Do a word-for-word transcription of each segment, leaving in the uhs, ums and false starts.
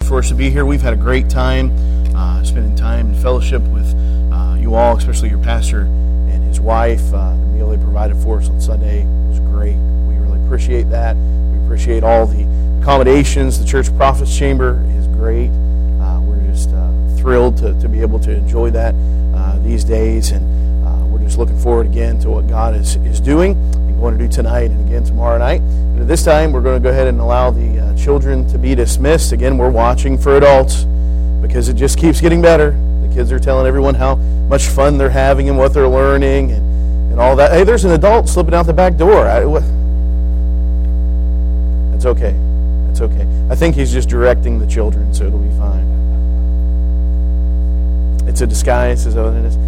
for us to be here. We've had a great time uh, spending time in fellowship with uh, you all, especially your pastor and his wife. Uh, the meal they provided for us on Sunday was great. We really appreciate that. We appreciate all the accommodations. The Church Prophets Chamber is great. Uh, we're just uh, thrilled to, to be able to enjoy that uh, these days, and uh, we're just looking forward again to what God is, is doing and going to do tonight and again tomorrow night. And at this time, we're going to go ahead and allow the uh, children to be dismissed. Again, we're watching for adults because it just keeps getting better. The kids are telling everyone how much fun they're having and what they're learning and, and all that. Hey, there's an adult slipping out the back door. I, what? That's okay. That's okay. I think he's just directing the children, so it'll be fine. It's a disguise, is what it is.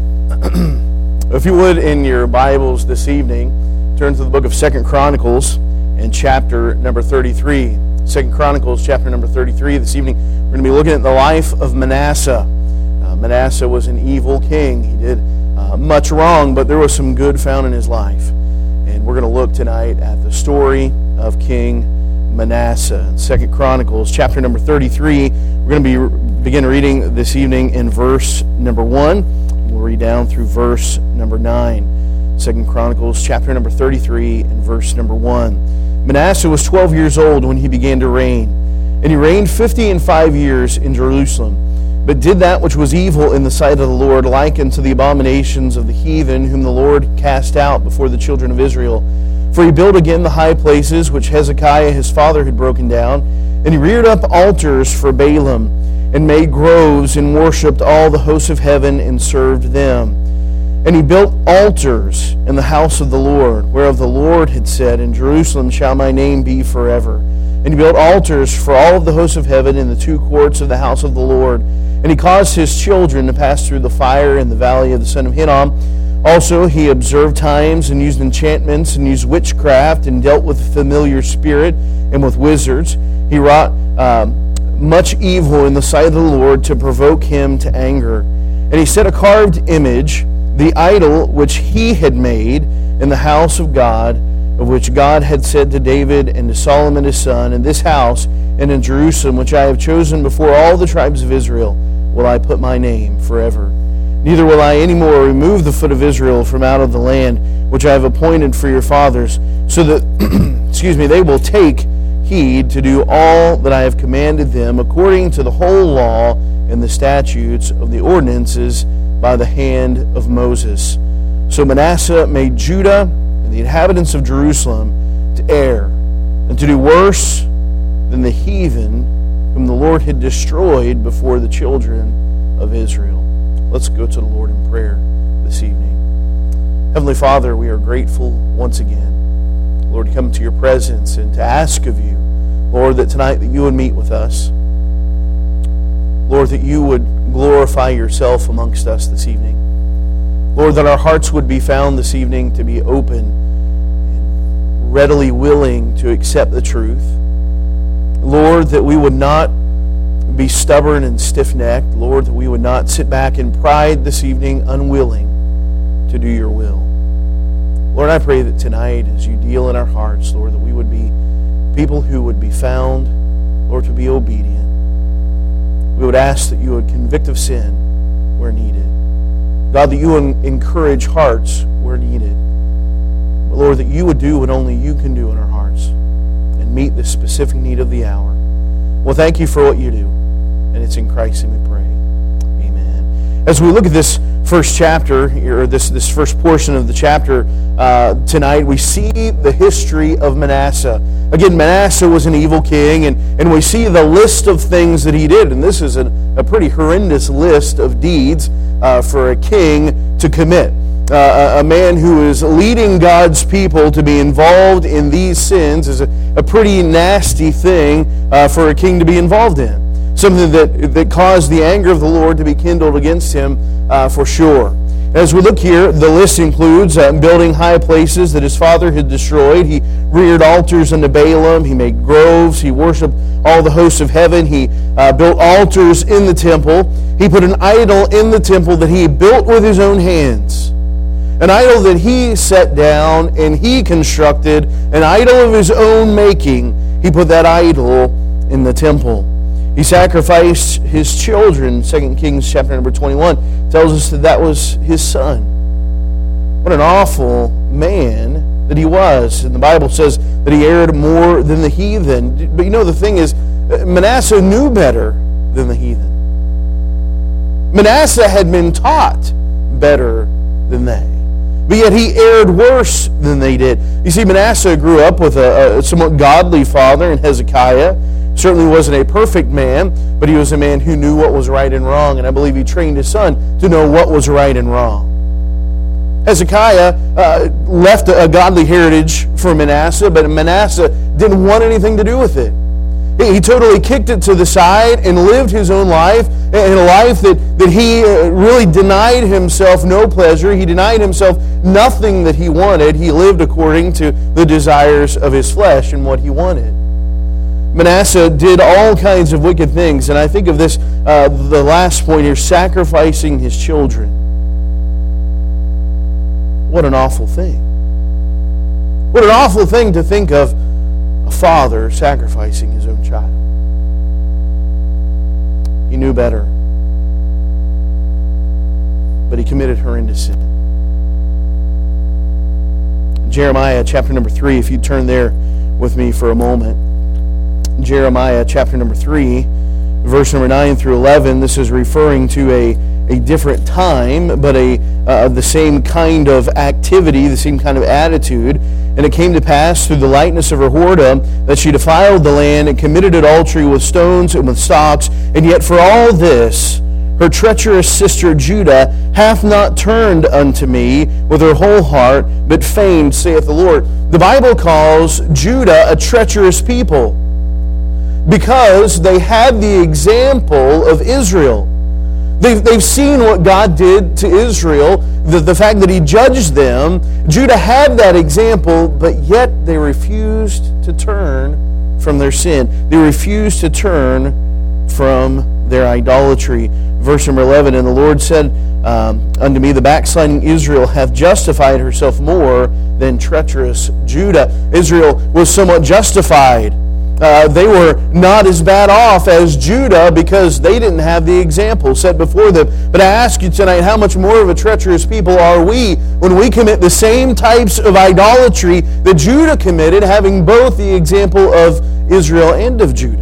If you would, in your Bibles this evening, turn to the book of Second Chronicles and chapter number thirty-three. Second Chronicles, chapter number thirty-three. This evening, we're going to be looking at the life of Manasseh. Uh, Manasseh was an evil king. He did uh, much wrong, but there was some good found in his life. And we're going to look tonight at the story of King Manasseh. In Second Chronicles, chapter number thirty-three, we're going to be begin reading this evening in verse number one. We'll read down through verse number nine. Second Chronicles, chapter number thirty-three, and verse number one. Manasseh was twelve years old when he began to reign, and he reigned fifty and five years in Jerusalem, but did that which was evil in the sight of the Lord, like unto the abominations of the heathen, whom the Lord cast out before the children of Israel. For he built again the high places which Hezekiah his father had broken down, and he reared up altars for Baalim, and made groves, and worshipped all the hosts of heaven, and served them. And he built altars in the house of the Lord, whereof the Lord had said, In Jerusalem shall my name be forever. And he built altars for all of the hosts of heaven in the two courts of the house of the Lord. And he caused his children to pass through the fire in the valley of the son of Hinnom. Also he observed times, and used enchantments, and used witchcraft, and dealt with the familiar spirit, and with wizards. He wrought um, much evil in the sight of the Lord, to provoke him to anger. And he set a carved image, the idol which he had made in the house of God, of which God had said to David and to Solomon his son, In this house and in Jerusalem, which I have chosen before all the tribes of Israel, will I put my name forever. Neither will I any more remove the foot of Israel from out of the land which I have appointed for your fathers, so that, excuse me, they will take heed to do all that I have commanded them, according to the whole law and the statutes of the ordinances by the hand of Moses. So Manasseh made Judah and the inhabitants of Jerusalem to err, and to do worse than the heathen whom the Lord had destroyed before the children of Israel. Let's go to the Lord in prayer this evening. Heavenly Father, we are grateful once again, Lord, to come to your presence and to ask of you, Lord, that tonight that you would meet with us. Lord, that you would glorify yourself amongst us this evening. Lord, that our hearts would be found this evening to be open and readily willing to accept the truth. Lord, that we would not be stubborn and stiff-necked. Lord, that we would not sit back in pride this evening, unwilling to do your will. Lord, I pray that tonight, as you deal in our hearts, Lord, that we would be people who would be found, Lord, to be obedient. We would ask that you would convict of sin where needed. God, that you would encourage hearts where needed. But Lord, that you would do what only you can do in our hearts and meet the specific need of the hour. Well, thank you for what you do. And it's in Christ's name we pray. Amen. As we look at this first chapter, or this, this first portion of the chapter uh, tonight, we see the history of Manasseh. Again, Manasseh was an evil king, and, and we see the list of things that he did. And this is a, a pretty horrendous list of deeds uh, for a king to commit. Uh, a, a man who is leading God's people to be involved in these sins is a, a pretty nasty thing uh, for a king to be involved in. Something that, that caused the anger of the Lord to be kindled against him uh, for sure. As we look here, the list includes uh, building high places that his father had destroyed. He reared altars unto Baalim. He made groves. He worshipped all the hosts of heaven. He uh, built altars in the temple. He put an idol in the temple that he built with his own hands. An idol that he set down and he constructed, an idol of his own making. He put that idol in the temple. He sacrificed his children. Second Kings chapter number twenty-one tells us that that was his son. What an awful man that he was. And the Bible says that he erred more than the heathen. But you know, the thing is, Manasseh knew better than the heathen. Manasseh had been taught better than they. But yet he erred worse than they did. You see, Manasseh grew up with a, a somewhat godly father in Hezekiah. Certainly wasn't a perfect man, but he was a man who knew what was right and wrong. And I believe he trained his son to know what was right and wrong. Hezekiah uh, left a, a godly heritage for Manasseh, but Manasseh didn't want anything to do with it. He, he totally kicked it to the side and lived his own life, in a life that, that he uh, really denied himself no pleasure. He denied himself nothing that he wanted. He lived according to the desires of his flesh and what he wanted. Manasseh did all kinds of wicked things, and I think of this, uh, the last point here, sacrificing his children. What an awful thing. What an awful thing to think of a father sacrificing his own child. He knew better, but he committed horrendous sin. Jeremiah chapter number three, if you turn there with me for a moment. Jeremiah chapter number three, verse number nine through eleven. This is referring to a, a different time, but a uh, the same kind of activity, the same kind of attitude. And it came to pass through the lightness of her whoredom that she defiled the land and committed adultery with stones and with stocks. And yet for all this, her treacherous sister Judah hath not turned unto me with her whole heart, but feigned, saith the Lord. The Bible calls Judah a treacherous people because they had the example of Israel. They've, they've seen what God did to Israel, the, the fact that he judged them. Judah had that example, but yet they refused to turn from their sin. They refused to turn from their idolatry. Verse number eleven, and the Lord said um, unto me, the backsliding Israel hath justified herself more than treacherous Judah. Israel was somewhat justified. Uh, they were not as bad off as Judah because they didn't have the example set before them. But I ask you tonight, how much more of a treacherous people are we when we commit the same types of idolatry that Judah committed, having both the example of Israel and of Judah?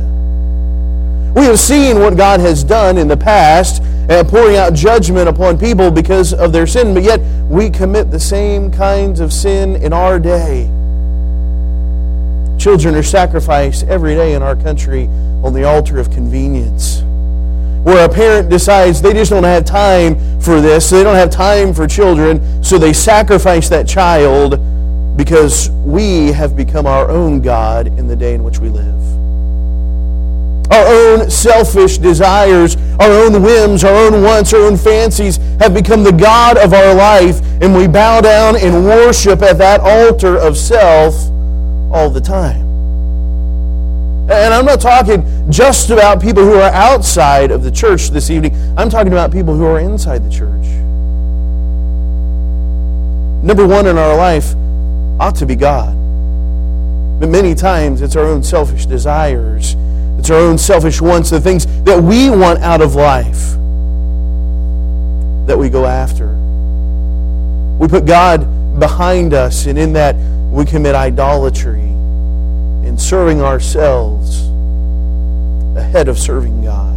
We have seen what God has done in the past, uh, pouring out judgment upon people because of their sin, but yet we commit the same kinds of sin in our day. Children are sacrificed every day in our country on the altar of convenience, where a parent decides they just don't have time for this, they don't have time for children, so they sacrifice that child because we have become our own God in the day in which we live. Our own selfish desires, our own whims, our own wants, our own fancies have become the God of our life, and we bow down and worship at that altar of self all the time. And I'm not talking just about people who are outside of the church this evening. I'm talking about people who are inside the church. Number one in our life ought to be God. But many times it's our own selfish desires. It's our own selfish wants, the things that we want out of life that we go after. We put God behind us, and in that we commit idolatry in serving ourselves ahead of serving God.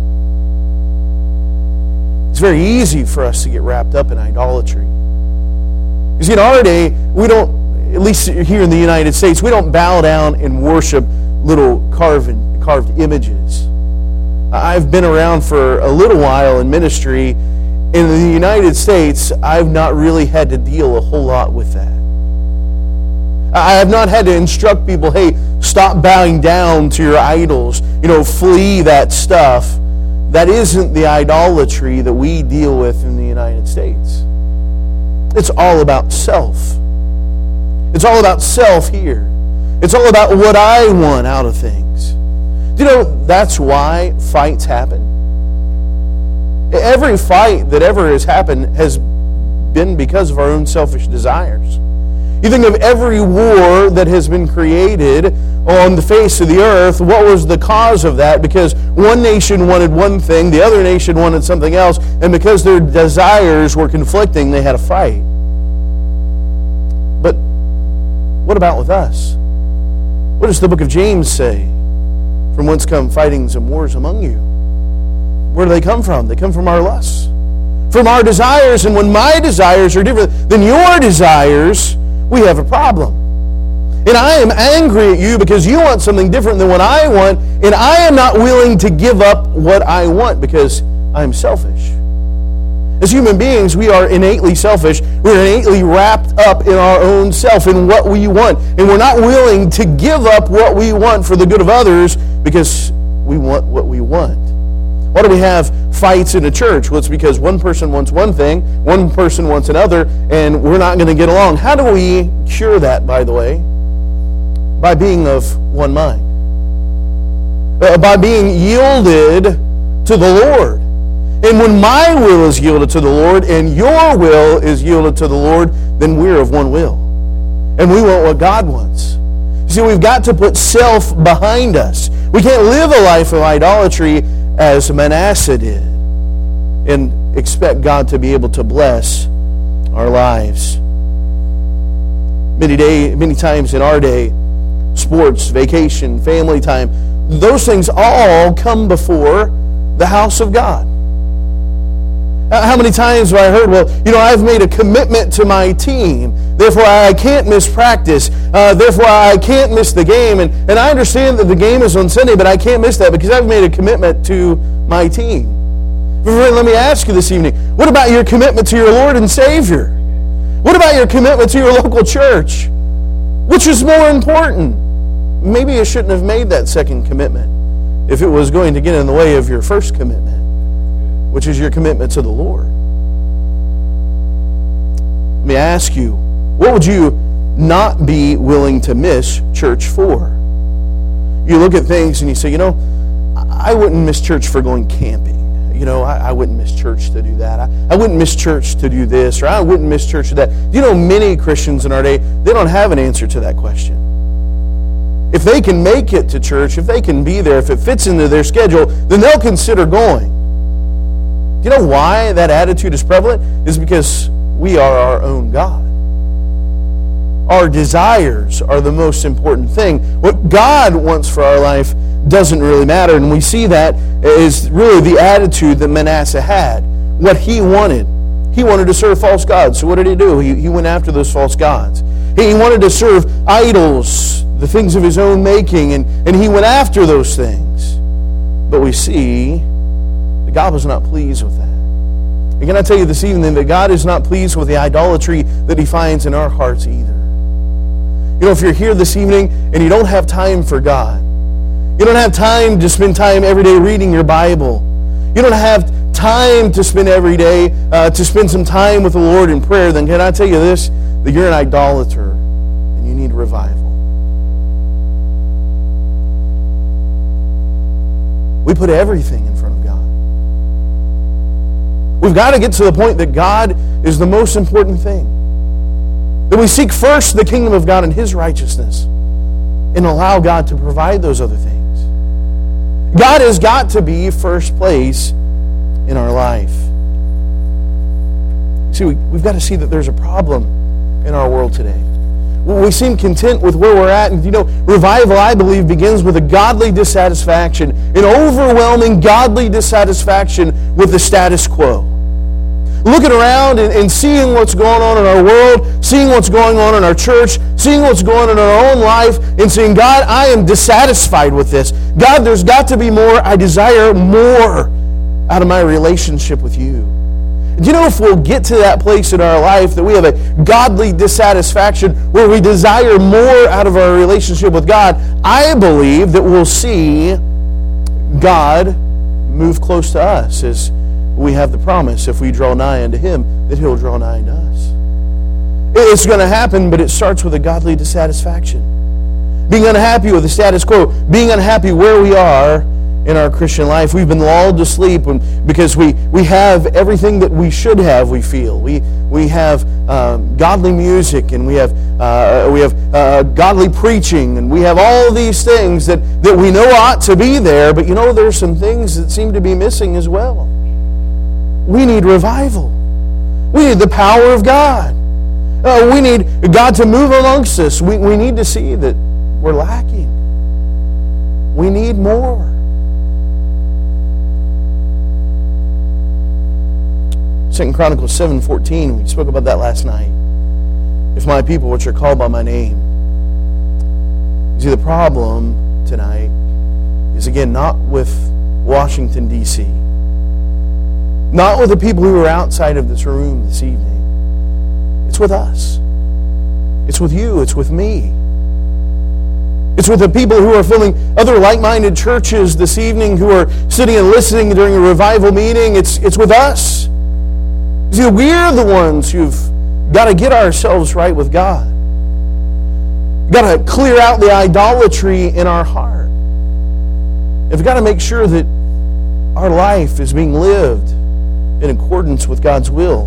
It's very easy for us to get wrapped up in idolatry. You see, in our day, we don't, at least here in the United States, we don't bow down and worship little carved, carved images. I've been around for a little while in ministry. In the United States, I've not really had to deal a whole lot with that. I have not had to instruct people, hey, stop bowing down to your idols. You know, flee that stuff. That isn't the idolatry that we deal with in the United States. It's all about self. It's all about self here. It's all about what I want out of things. Do you know that's why fights happen? Every fight that ever has happened has been because of our own selfish desires. You think of every war that has been created on the face of the earth. What was the cause of that? Because one nation wanted one thing, the other nation wanted something else, and because their desires were conflicting, they had a fight. But what about with us? What does the book of James say? From whence come fightings and wars among you? Where do they come from? They come from our lusts, from our desires, and when my desires are different than your desires, we have a problem. And I am angry at you because you want something different than what I want, and I am not willing to give up what I want because I am selfish. As human beings, we are innately selfish. We're innately wrapped up in our own self, in what we want. And we're not willing to give up what we want for the good of others because we want what we want. Why do we have fights in a church? Well, it's because one person wants one thing, one person wants another, and we're not going to get along. How do we cure that, by the way? By being of one mind. Uh, by being yielded to the Lord. And when my will is yielded to the Lord and your will is yielded to the Lord, then we're of one will. And we want what God wants. You see, we've got to put self behind us. We can't live a life of idolatry as Manasseh did and expect God to be able to bless our lives. Many day, many times in our day, sports, vacation, family time, those things all come before the house of God. How many times have I heard, well, you know, I've made a commitment to my team, therefore I can't miss practice, uh, therefore I can't miss the game. And, and I understand that the game is on Sunday, but I can't miss that because I've made a commitment to my team. Friend, let me ask you this evening, what about your commitment to your Lord and Savior? What about your commitment to your local church? Which is more important? Maybe you shouldn't have made that second commitment if it was going to get in the way of your first commitment, which is your commitment to the Lord. Let me ask you, what would you not be willing to miss church for? You look at things and you say, you know, I wouldn't miss church for going camping. You know, I, I wouldn't miss church to do that. I, I wouldn't miss church to do this, or I wouldn't miss church to that. You know, many Christians in our day, they don't have an answer to that question. If they can make it to church, if they can be there, if it fits into their schedule, then they'll consider going. Do you know why that attitude is prevalent? It's because we are our own God. Our desires are the most important thing. What God wants for our life doesn't really matter, and we see that is really the attitude that Manasseh had. What he wanted. He wanted to serve false gods. So what did he do? He, he went after those false gods. He wanted to serve idols, the things of his own making, and, and he went after those things. But we see that God was not pleased with that. And can I tell you this evening that God is not pleased with the idolatry that he finds in our hearts either. You know, if you're here this evening and you don't have time for God, you don't have time to spend time every day reading your Bible, you don't have time to spend every day, uh, to spend some time with the Lord in prayer, then can I tell you this, that you're an idolater and you need revival. We put everything in front of God. We've got to get to the point that God is the most important thing. That we seek first the kingdom of God and His righteousness and allow God to provide those other things. God has got to be first place in our life. See, we, we've got to see that there's a problem in our world today. We seem content with where we're at. And, you know, revival, I believe, begins with a godly dissatisfaction, an overwhelming godly dissatisfaction with the status quo. Looking around and, and seeing what's going on in our world, seeing what's going on in our church, seeing what's going on in our own life, and saying, God, I am dissatisfied with this. God, there's got to be more. I desire more out of my relationship with you. Do you know, if we'll get to that place in our life that we have a godly dissatisfaction where we desire more out of our relationship with God, I believe that we'll see God move close to us as we have the promise, if we draw nigh unto Him, that He'll draw nigh unto us. It's going to happen, but it starts with a godly dissatisfaction. Being unhappy with the status quo, being unhappy where we are in our Christian life. We've been lulled to sleep when, because we, we have everything that we should have, we feel. We, we have um, godly music, and we have uh, we have uh, godly preaching, and we have all these things that, that we know ought to be there, but you know, there's some things that seem to be missing as well. We need revival. We need the power of God. Uh, we need God to move amongst us. We, we need to see that we're lacking. We need more. Second Chronicles seven fourteen, we spoke about that last night. If my people, which are called by my name. See, the problem tonight is, again, not with Washington, D C Not with the people who are outside of this room this evening. It's with us. It's with you. It's with me. It's with the people who are filling other like-minded churches this evening, who are sitting and listening during a revival meeting. It's, it's with us. See, we're the ones who've got to get ourselves right with God. We've got to clear out the idolatry in our heart. We've got to make sure that our life is being lived in accordance with God's will.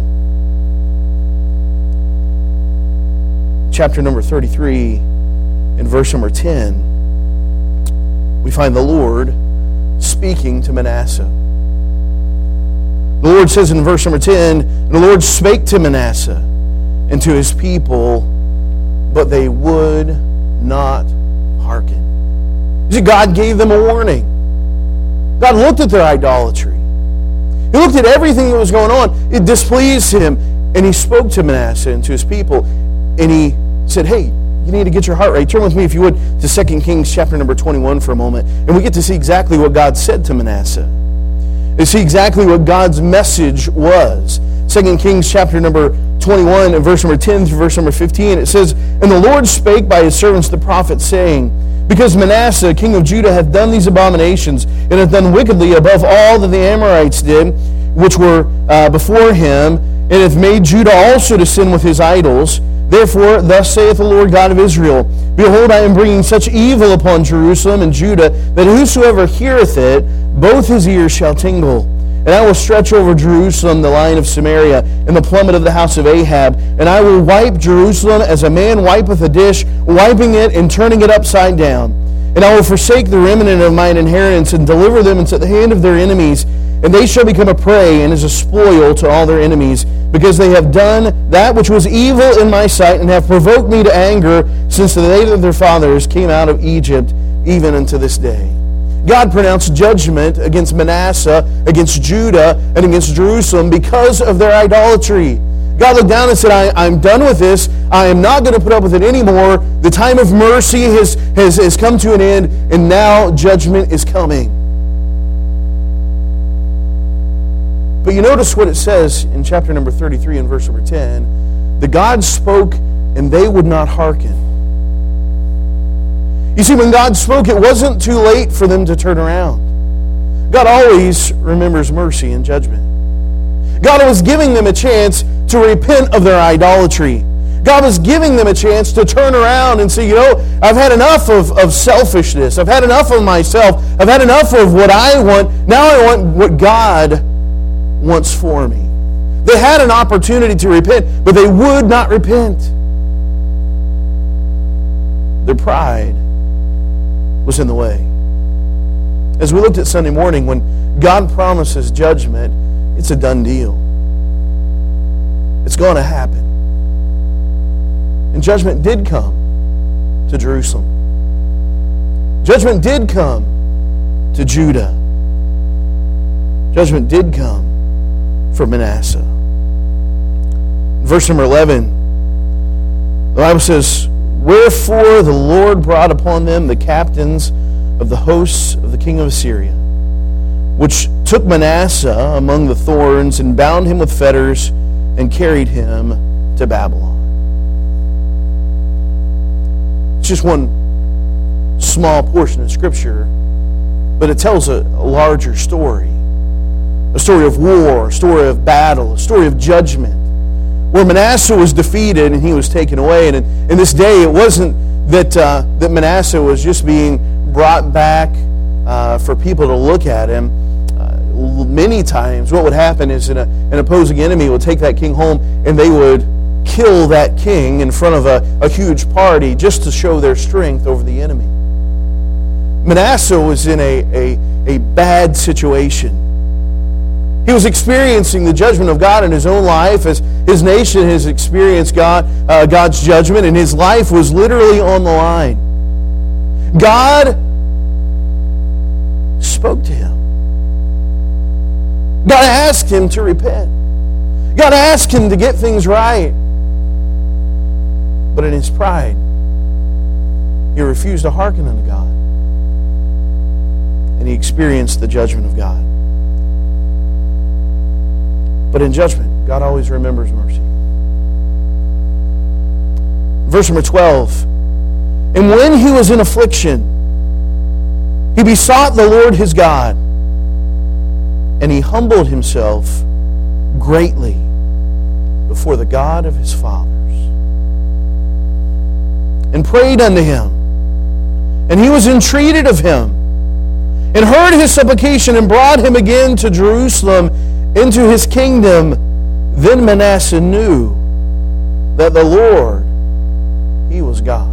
Chapter number thirty-three, in verse number ten, we find the Lord speaking to Manasseh. The Lord says in verse number ten, "And the Lord spake to Manasseh and to his people, but they would not hearken." You see, God gave them a warning. God looked at their idolatry. He looked at everything that was going on. It displeased him. And he spoke to Manasseh and to his people. And he said, hey, you need to get your heart right. Turn with me, if you would, to Second Kings chapter number twenty-one for a moment. And we get to see exactly what God said to Manasseh. To see exactly what God's message was. Second Kings chapter number twenty-one and verse number ten through verse number fifteen. It says, "And the Lord spake by his servants the prophets, saying, Because Manasseh, king of Judah, hath done these abominations, and hath done wickedly above all that the Amorites did, which were uh, before him, and hath made Judah also to sin with his idols. Therefore, thus saith the Lord God of Israel, Behold, I am bringing such evil upon Jerusalem and Judah, that whosoever heareth it, both his ears shall tingle. And I will stretch over Jerusalem the line of Samaria, and the plummet of the house of Ahab. And I will wipe Jerusalem as a man wipeth a dish, wiping it and turning it upside down. And I will forsake the remnant of mine inheritance, and deliver them into the hand of their enemies. And they shall become a prey and as a spoil to all their enemies, because they have done that which was evil in my sight, and have provoked me to anger since the day that their fathers came out of Egypt, even unto this day." God pronounced judgment against Manasseh, against Judah, and against Jerusalem because of their idolatry. God looked down and said, I, I'm done with this. I am not going to put up with it anymore. The time of mercy has, has, has come to an end, and now judgment is coming. But you notice what it says in chapter number thirty-three and verse number ten. The God spoke, and they would not hearken. You see, when God spoke, it wasn't too late for them to turn around. God always remembers mercy and judgment. God was giving them a chance to repent of their idolatry. God was giving them a chance to turn around and say, you know, I've had enough of, of selfishness. I've had enough of myself. I've had enough of what I want. Now I want what God wants for me. They had an opportunity to repent, but they would not repent. Their pride was in the way. As we looked at Sunday morning, when God promises judgment, it's a done deal. It's going to happen. And judgment did come to Jerusalem. Judgment did come to Judah. Judgment did come for Manasseh. Verse number eleven, the Bible says, "Wherefore the Lord brought upon them the captains of the hosts of the king of Assyria, which took Manasseh among the thorns, and bound him with fetters, and carried him to Babylon." It's just one small portion of Scripture, but it tells a, a larger story. A story of war, a story of battle, a story of judgment, where Manasseh was defeated and he was taken away. And in, in this day, it wasn't that uh, that Manasseh was just being brought back uh, for people to look at him. Uh, many times, what would happen is an, an opposing enemy would take that king home, and they would kill that king in front of a, a huge party just to show their strength over the enemy. Manasseh was in a, a, a bad situation. He was experiencing the judgment of God in his own life as his nation has experienced God, uh, God's judgment, and his life was literally on the line. God spoke to him. God asked him to repent. God asked him to get things right. But in his pride, he refused to hearken unto God. And he experienced the judgment of God. But in judgment, God always remembers mercy. Verse number twelve. And when he was in affliction, he besought the Lord his God, and he humbled himself greatly before the God of his fathers, and prayed unto him. And he was entreated of him, and heard his supplication, and brought him again to Jerusalem into his kingdom. Then Manasseh knew that the Lord, he was God.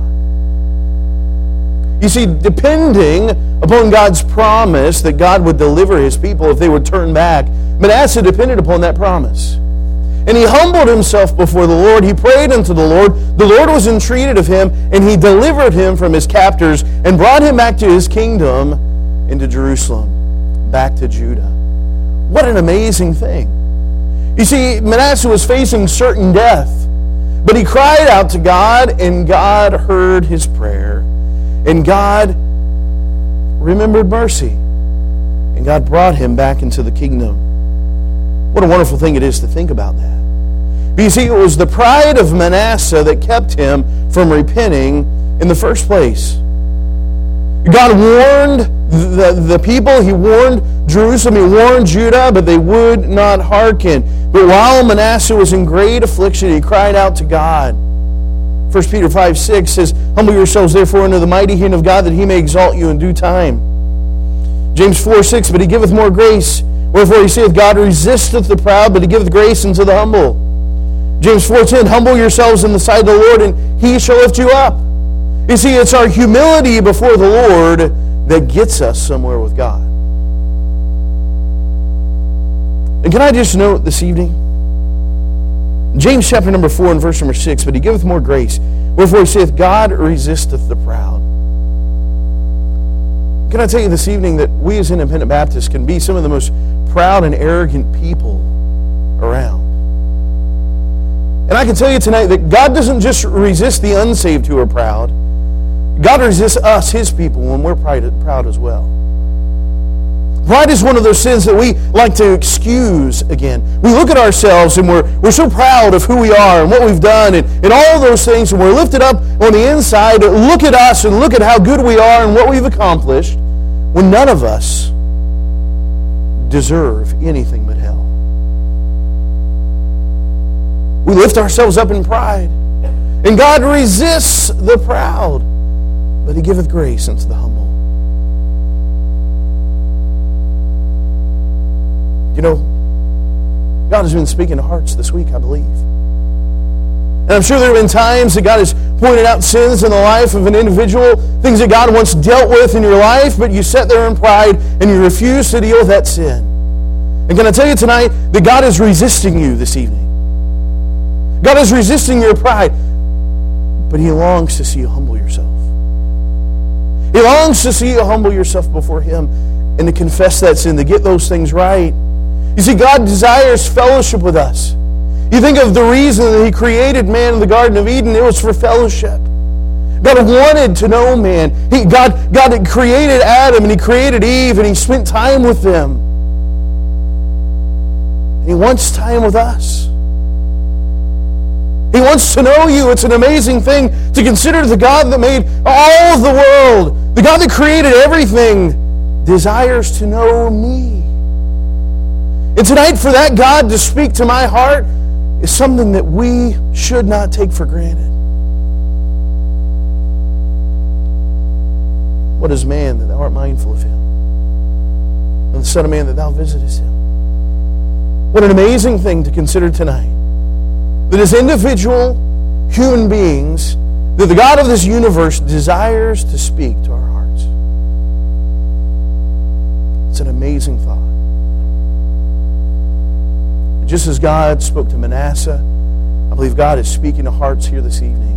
You see, depending upon God's promise that God would deliver his people if they would turn back, Manasseh depended upon that promise. And he humbled himself before the Lord. He prayed unto the Lord. The Lord was entreated of him, and he delivered him from his captors and brought him back to his kingdom into Jerusalem, back to Judah. What an amazing thing. You see, Manasseh was facing certain death, but he cried out to God, and God heard his prayer. And God remembered mercy. And God brought him back into the kingdom. What a wonderful thing it is to think about that. But you see, it was the pride of Manasseh that kept him from repenting in the first place. God warned the, the people. He warned Jerusalem. He warned Judah, but they would not hearken. But while Manasseh was in great affliction, he cried out to God. First Peter five six says, Humble yourselves therefore unto the mighty hand of God, that he may exalt you in due time. James four six, But he giveth more grace. Wherefore he saith, God resisteth the proud, but he giveth grace unto the humble. James four ten, Humble yourselves in the sight of the Lord, and he shall lift you up. You see, it's our humility before the Lord that gets us somewhere with God. And can I just note this evening, James chapter number four and verse number six, But he giveth more grace. Wherefore he saith, God resisteth the proud. Can I tell you this evening that we as Independent Baptists can be some of the most proud and arrogant people around. And I can tell you tonight that God doesn't just resist the unsaved who are proud. God resists us, his people, when we're proud as well. Pride is one of those sins that we like to excuse again. We look at ourselves and we're, we're so proud of who we are and what we've done and, and all those things, and we're lifted up on the inside. Look at us and look at how good we are and what we've accomplished, when none of us deserve anything but hell. We lift ourselves up in pride, and God resists the proud, but he giveth grace unto the humble. You know, God has been speaking to hearts this week, I believe. And I'm sure there have been times that God has pointed out sins in the life of an individual, things that God once dealt with in your life, but you sat there in pride and you refuse to deal with that sin. And can I tell you tonight that God is resisting you this evening? God is resisting your pride, but he longs to see you humble yourself. He longs to see you humble yourself before him and to confess that sin, to get those things right. You see, God desires fellowship with us. You think of the reason that he created man in the Garden of Eden, it was for fellowship. God wanted to know man. He, God, God had created Adam and he created Eve and he spent time with them. And he wants time with us. He wants to know you. It's an amazing thing to consider the God that made all of the world, the God that created everything, desires to know me. And tonight, for that God to speak to my heart is something that we should not take for granted. What is man that thou art mindful of him? And the Son of Man that thou visitest him? What an amazing thing to consider tonight. that as individual human beings, that the God of this universe desires to speak to our hearts. It's an amazing thought. Just as God spoke to Manasseh, I believe God is speaking to hearts here this evening.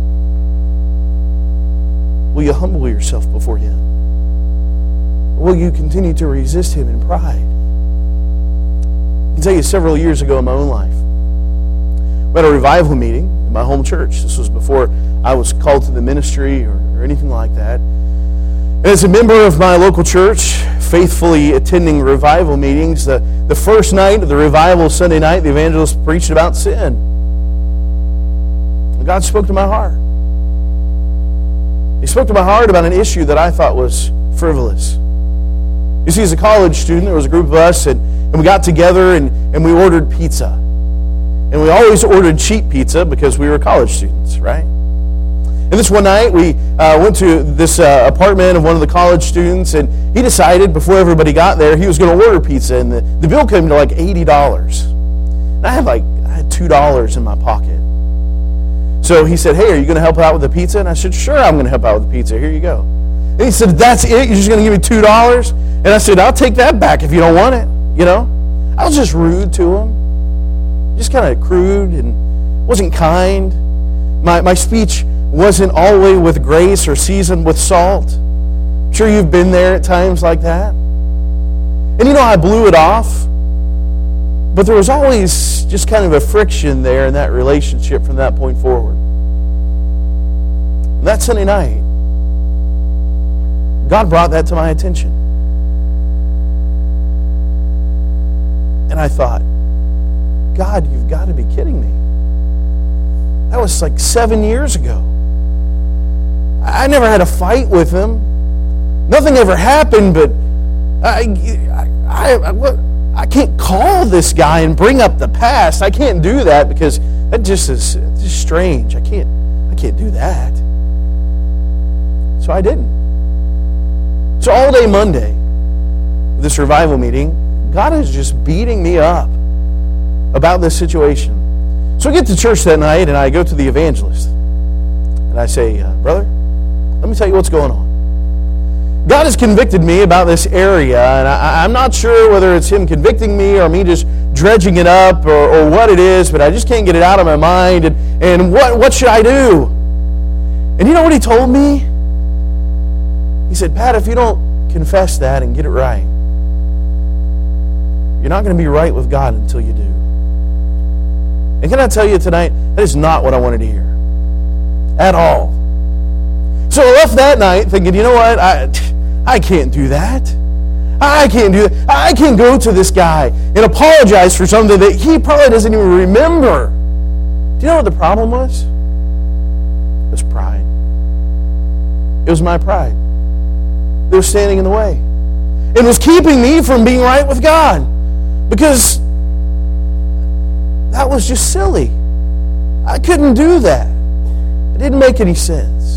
Will you humble yourself before Him? Or will you continue to resist Him in pride? I can tell you several years ago in my own life, we had a revival meeting in my home church. This was before I was called to the ministry or, or anything like that. And as a member of my local church, faithfully attending revival meetings, the, the first night of the revival, Sunday night, the evangelist preached about sin. And God spoke to my heart. He spoke to my heart about an issue that I thought was frivolous. You see, as a college student, there was a group of us, and, and we got together and, and we ordered pizza. And we always ordered cheap pizza because we were college students, right? And this one night, we uh, went to this uh, apartment of one of the college students, and he decided before everybody got there, he was going to order pizza, and the, the bill came to like eighty dollars. And I had like, I had two dollars in my pocket. So he said, hey, are you going to help out with the pizza? And I said, sure, I'm going to help out with the pizza. Here you go. And he said, that's it? You're just going to give me two dollars? And I said, I'll take that back if you don't want it. You know? I was just rude to him. Just kind of crude and wasn't kind. My, my speech wasn't always with grace or seasoned with salt. I'm sure you've been there at times like that. And you know, I blew it off. But there was always just kind of a friction there in that relationship from that point forward. And that Sunday night, God brought that to my attention. And I thought, God, you've got to be kidding me. That was like seven years ago. I never had a fight with him. Nothing ever happened, but I, I, I, what? I can't call this guy and bring up the past. I can't do that because that just is just strange. I can't I can't do that. So I didn't. So all day Monday, this revival meeting, God is just beating me up about this situation. So I get to church that night and I go to the evangelist. And I say, uh, brother, let me tell you what's going on. God has convicted me about this area, and I, I'm not sure whether it's Him convicting me or me just dredging it up or, or what it is, but I just can't get it out of my mind, and, and what, what should I do? And you know what he told me? He said, Pat, if you don't confess that and get it right, you're not going to be right with God until you do. And can I tell you tonight, that is not what I wanted to hear. At all. So I left that night thinking, you know what, I... I can't do that. I can't do that. I can't go to this guy and apologize for something that he probably doesn't even remember. Do you know what the problem was? It was pride. It was my pride that was standing in the way. It was keeping me from being right with God because that was just silly. I couldn't do that. It didn't make any sense.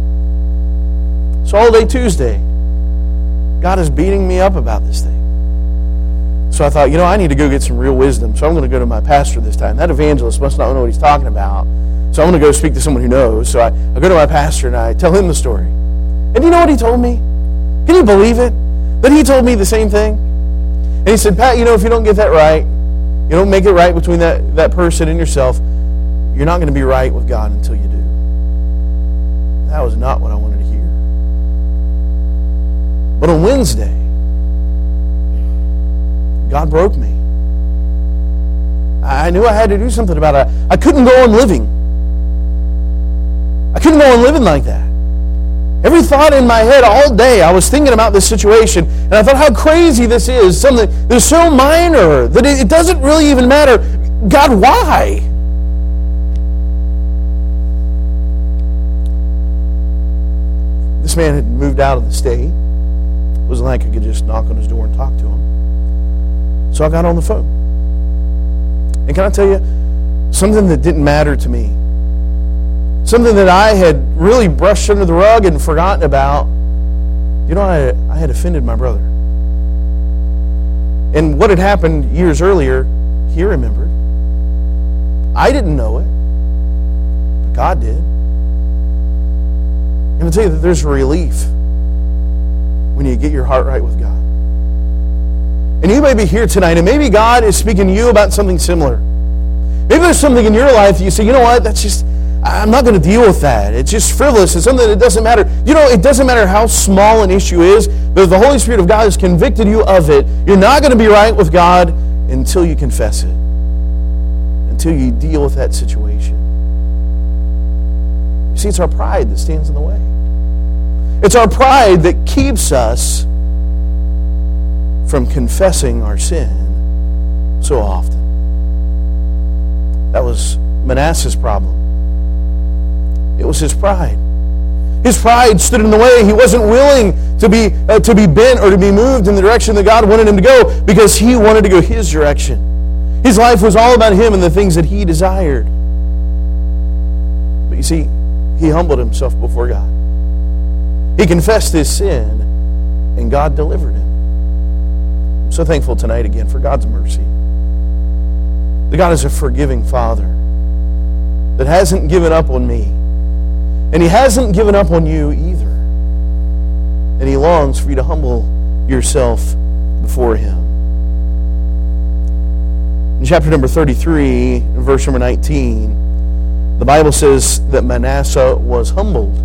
So all day Tuesday, God is beating me up about this thing. So I thought, you know, I need to go get some real wisdom. So I'm going to go to my pastor this time. That evangelist must not know what he's talking about. So I'm going to go speak to someone who knows. So I, I go to my pastor and I tell him the story. And you know what he told me? Can you believe it? That he told me the same thing? And he said, Pat, you know, if you don't get that right, you don't make it right between that, that person and yourself, you're not going to be right with God until you do. That was not what I wanted to hear. But on Wednesday, God broke me. I knew I had to do something about it. I couldn't go on living. I couldn't go on living like that. Every thought in my head all day, I was thinking about this situation, and I thought how crazy this is. Something that's so minor that it doesn't really even matter. God, why? This man had moved out of the state. It wasn't like I could just knock on his door and talk to him. So I got on the phone. And can I tell you, something that didn't matter to me, something that I had really brushed under the rug and forgotten about, you know, I, I had offended my brother. And what had happened years earlier, he remembered. I didn't know it, but God did. I'm going to tell you that there's relief when you get your heart right with God. And you may be here tonight, and maybe God is speaking to you about something similar. Maybe there's something in your life that you say, you know what, that's just, I'm not going to deal with that. It's just frivolous. It's something that doesn't matter. You know, it doesn't matter how small an issue is, but if the Holy Spirit of God has convicted you of it, you're not going to be right with God until you confess it, until you deal with that situation. You see, it's our pride that stands in the way. It's our pride that keeps us from confessing our sin so often. That was Manasseh's problem. It was his pride. His pride stood in the way. He wasn't willing to be uh, to be bent or to be moved in the direction that God wanted him to go because he wanted to go his direction. His life was all about him and the things that he desired. But you see, he humbled himself before God. He confessed his sin, and God delivered him. I'm so thankful tonight again for God's mercy. That God is a forgiving Father that hasn't given up on me. And He hasn't given up on you either. And He longs for you to humble yourself before Him. In chapter number thirty-three, verse number nineteen, the Bible says that Manasseh was humbled.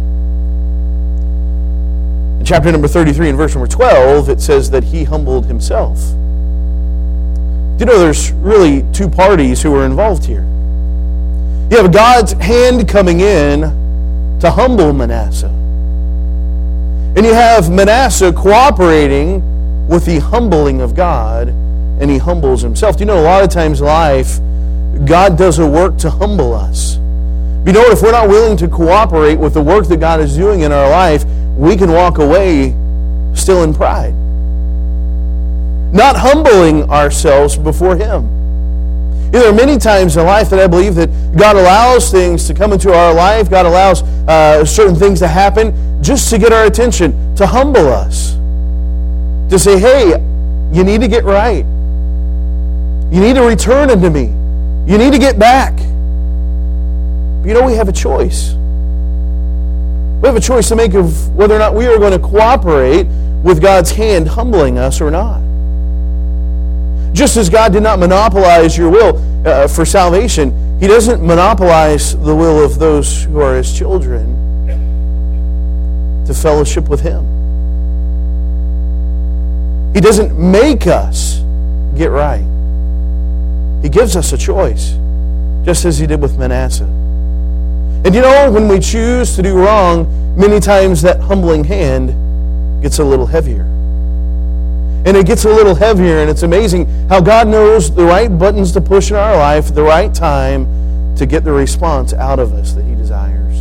In chapter number thirty-three and verse number twelve, it says that he humbled himself. Do you know there's really two parties who are involved here? You have God's hand coming in to humble Manasseh. And you have Manasseh cooperating with the humbling of God, and he humbles himself. Do you know a lot of times in life, God does a work to humble us. But you know what? If we're not willing to cooperate with the work that God is doing in our life, we can walk away still in pride. Not humbling ourselves before Him. There are many times in life that I believe that God allows things to come into our life. God allows uh, certain things to happen just to get our attention, to humble us. To say, hey, you need to get right. You need to return unto me. You need to get back. But you know, we have a choice. We have a choice to make of whether or not we are going to cooperate with God's hand humbling us or not. Just as God did not monopolize your will uh, for salvation, He doesn't monopolize the will of those who are His children to fellowship with Him. He doesn't make us get right. He gives us a choice, just as He did with Manasseh. And you know, when we choose to do wrong, many times that humbling hand gets a little heavier. And it gets a little heavier, and it's amazing how God knows the right buttons to push in our life at the right time to get the response out of us that He desires.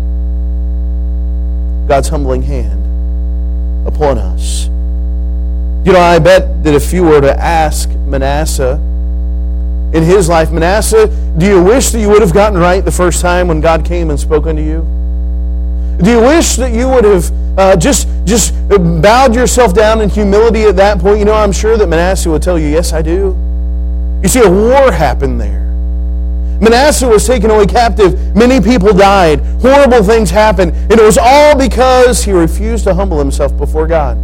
God's humbling hand upon us. You know, I bet that if you were to ask Manasseh in his life, Manasseh, do you wish that you would have gotten right the first time when God came and spoke unto you? Do you wish that you would have uh, just, just bowed yourself down in humility at that point? You know, I'm sure that Manasseh would tell you, yes, I do. You see, a war happened there. Manasseh was taken away captive. Many people died. Horrible things happened. And it was all because he refused to humble himself before God.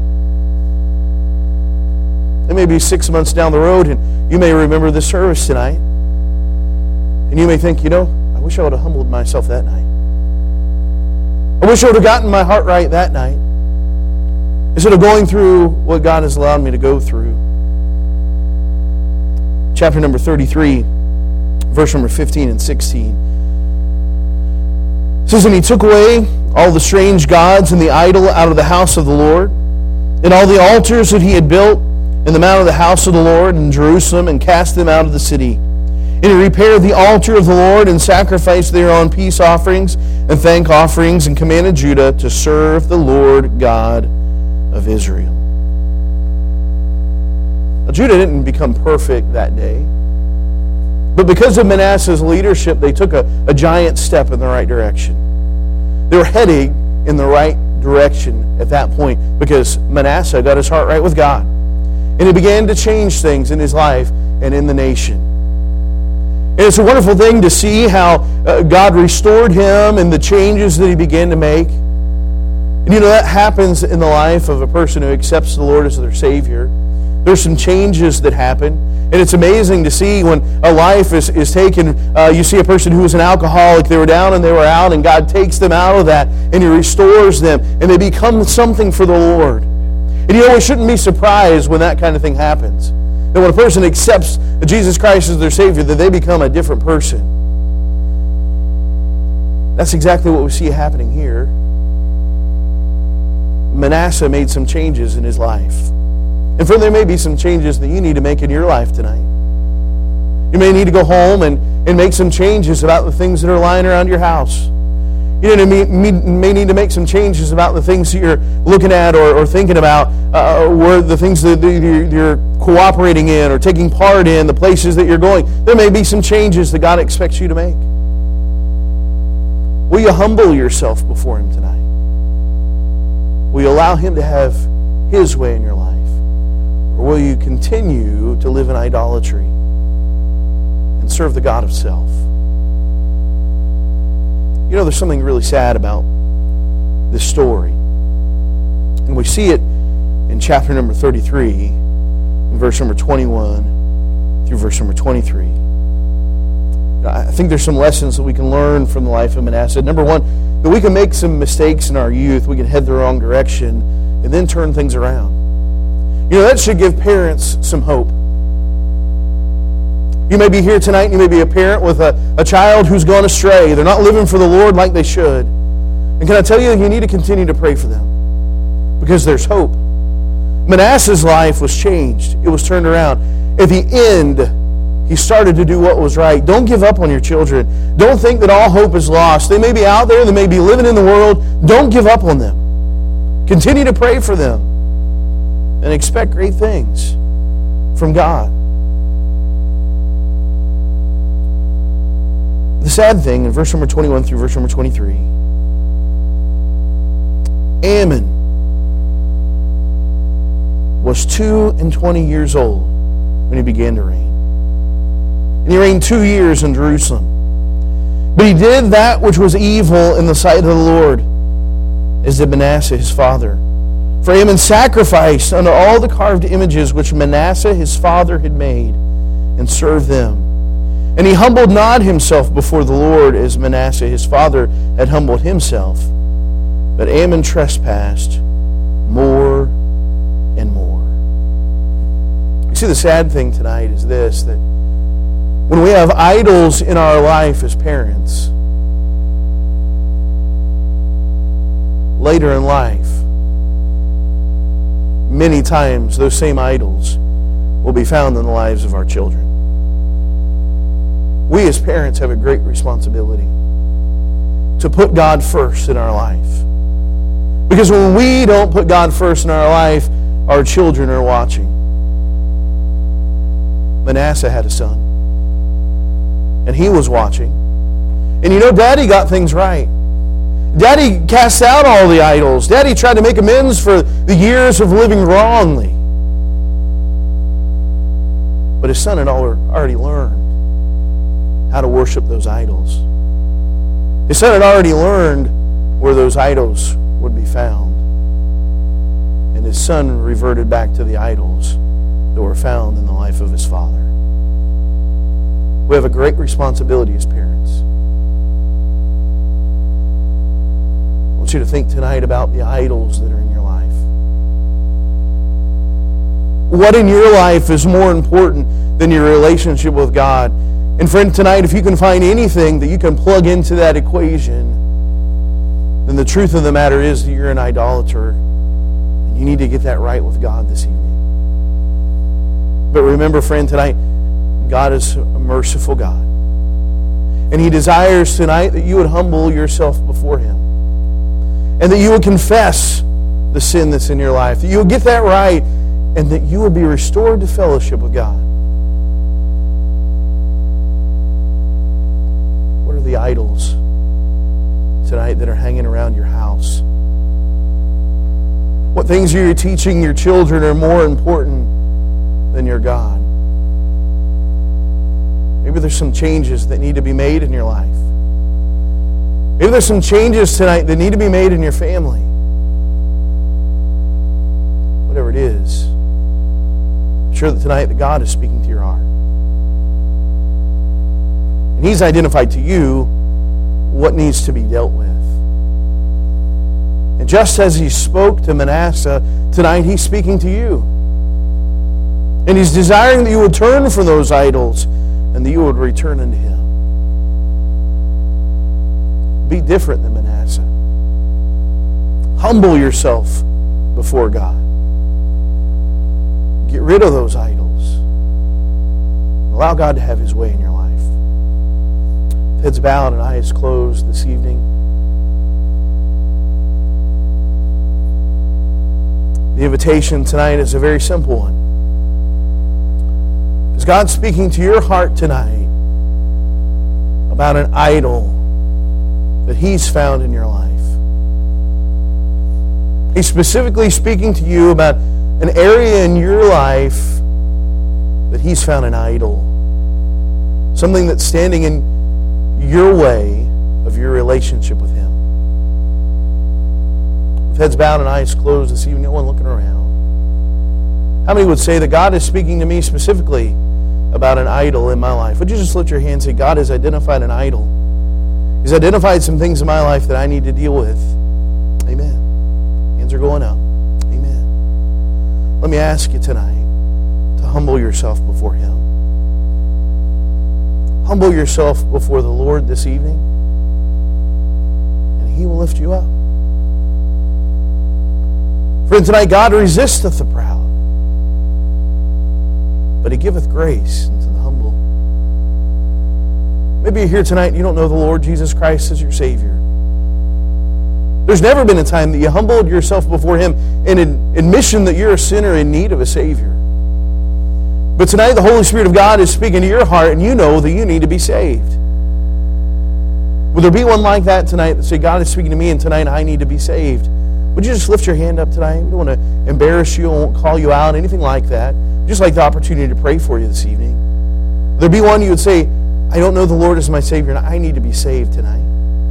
It may be six months down the road, and you may remember this service tonight. And you may think, you know, I wish I would have humbled myself that night. I wish I would have gotten my heart right that night, instead of going through what God has allowed me to go through. Chapter number thirty-three, verse number fifteen and sixteen. It says, and he took away all the strange gods and the idol out of the house of the Lord, and all the altars that he had built in the mount of the house of the Lord in Jerusalem, and cast them out of the city. And he repaired the altar of the Lord, and sacrificed thereon peace offerings and thank offerings, and commanded Judah to serve the Lord God of Israel. Now, Judah didn't become perfect that day, but because of Manasseh's leadership, they took a, a giant step in the right direction. They were heading in the right direction at that point because Manasseh got his heart right with God. And he began to change things in his life and in the nation. And it's a wonderful thing to see how uh, God restored him and the changes that he began to make. And you know, that happens in the life of a person who accepts the Lord as their Savior. There's some changes that happen. And it's amazing to see when a life is, is taken. Uh, you see a person who was an alcoholic. They were down and they were out, and God takes them out of that, and He restores them, and they become something for the Lord. And you know, we shouldn't be surprised when that kind of thing happens. That when a person accepts Jesus Christ as their Savior, that they become a different person. That's exactly what we see happening here. Manasseh made some changes in his life. And friend, there may be some changes that you need to make in your life tonight. You may need to go home and, and make some changes about the things that are lying around your house. You know, may, may need to make some changes about the things that you're looking at or, or thinking about, uh, or the things that you're, you're cooperating in or taking part in, the places that you're going. There may be some changes that God expects you to make. Will you humble yourself before Him tonight? Will you allow Him to have His way in your life? Or will you continue to live in idolatry and serve the god of self? You know, there's something really sad about this story. And we see it in chapter number thirty-three, in verse number twenty-one through verse number twenty-three. I think there's some lessons that we can learn from the life of Manasseh. Number one, that we can make some mistakes in our youth. We can head the wrong direction and then turn things around. You know, that should give parents some hope. You may be here tonight and you may be a parent with a, a child who's gone astray. They're not living for the Lord like they should. And can I tell you, you need to continue to pray for them because there's hope. Manasseh's life was changed. It was turned around. At the end, he started to do what was right. Don't give up on your children. Don't think that all hope is lost. They may be out there. They may be living in the world. Don't give up on them. Continue to pray for them and expect great things from God. The sad thing in verse number twenty-one through verse number twenty-three, Amon was two and twenty years old when he began to reign. And he reigned two years in Jerusalem. But he did that which was evil in the sight of the Lord, as did Manasseh his father. For Amon sacrificed unto all the carved images which Manasseh his father had made, and served them. And he humbled not himself before the Lord, as Manasseh his father had humbled himself. But Amon trespassed more and more. You see, the sad thing tonight is this, that when we have idols in our life as parents, later in life, many times those same idols will be found in the lives of our children. We as parents have a great responsibility to put God first in our life. Because when we don't put God first in our life, our children are watching. Manasseh had a son, and he was watching. And you know, Daddy got things right. Daddy cast out all the idols. Daddy tried to make amends for the years of living wrongly. But his son had already learned how to worship those idols. His son had already learned where those idols would be found. And his son reverted back to the idols that were found in the life of his father. We have a great responsibility as parents. I want you to think tonight about the idols that are in your life. What in your life is more important than your relationship with God? And friend, tonight, if you can find anything that you can plug into that equation, then the truth of the matter is that you're an idolater, and you need to get that right with God this evening. But remember, friend, tonight, God is a merciful God. And He desires tonight that you would humble yourself before Him, and that you would confess the sin that's in your life, that you would get that right, and that you would be restored to fellowship with God. The idols tonight that are hanging around your house? What things are you teaching your children are more important than your God? Maybe there's some changes that need to be made in your life. Maybe there's some changes tonight that need to be made in your family. Whatever it is, I'm sure that tonight that God is speaking to your heart. And He's identified to you what needs to be dealt with. And just as He spoke to Manasseh, tonight He's speaking to you. And He's desiring that you would turn from those idols and that you would return unto Him. Be different than Manasseh. Humble yourself before God. Get rid of those idols. Allow God to have His way in your life. Heads bowed and eyes closed this evening. The invitation tonight is a very simple one. Is God speaking to your heart tonight about an idol that He's found in your life? He's specifically speaking to you about an area in your life that He's found an idol. Something that's standing in your way of your relationship with Him. With heads bowed and eyes closed this evening, no one looking around. How many would say that God is speaking to me specifically about an idol in my life? Would you just lift your hand and say, God has identified an idol. He's identified some things in my life that I need to deal with. Amen. Hands are going up. Amen. Let me ask you tonight to humble yourself before Him. Humble yourself before the Lord this evening, and He will lift you up. Friend, tonight God resisteth the proud, but He giveth grace unto the humble. Maybe you're here tonight and you don't know the Lord Jesus Christ as your Savior. There's never been a time that you humbled yourself before Him in an admission that you're a sinner in need of a Savior. But tonight the Holy Spirit of God is speaking to your heart and you know that you need to be saved. Will there be one like that tonight that say, God is speaking to me and tonight I need to be saved? Would you just lift your hand up tonight? We don't want to embarrass you, I won't call you out, anything like that. Just like the opportunity to pray for you this evening. Will there be one you would say, I don't know the Lord as my Savior and I need to be saved tonight?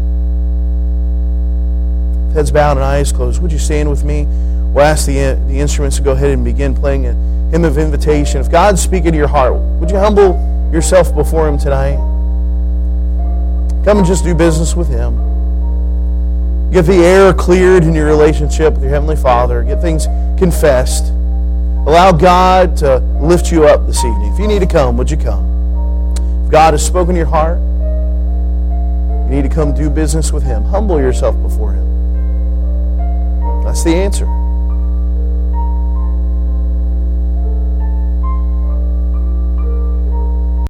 Heads bowed and eyes closed. Would you stand with me? We'll ask the, the instruments to go ahead and begin playing a hymn of invitation. If God's speaking to your heart, would you humble yourself before Him tonight? Come and just do business with Him. Get the air cleared in your relationship with your Heavenly Father. Get things confessed. Allow God to lift you up this evening. If you need to come, would you come? If God has spoken to your heart, you need to come do business with Him. Humble yourself before Him. That's the answer.